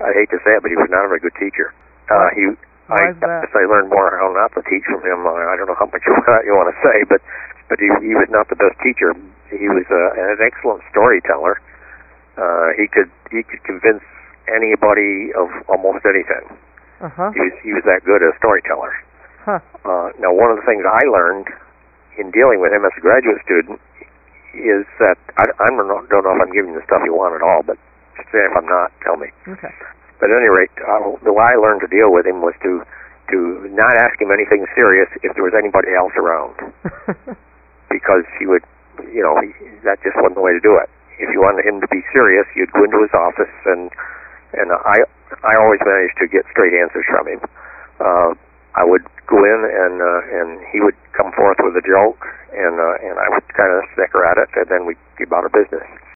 I hate to say it, but he was not a very good teacher. Why is that? I learned more how not to teach from him. I don't know how much you want to say, but he was not the best teacher. He was an excellent storyteller. He could convince anybody of almost anything. Uh-huh. He was that good a storyteller. Huh. Now, one of the things I learned in dealing with him as a graduate student is that I don't know if I'm giving you the stuff you want at all, but say if I'm not, tell me. Okay. But at any rate, the way I learned to deal with him was to not ask him anything serious if there was anybody else around, because he would, that just wasn't the way to do it. If you wanted him to be serious, you'd go into his office, and I always managed to get straight answers from him. I would go in, and he would come forth with a joke, and I would kind of snicker at it, and then we'd keep out of business.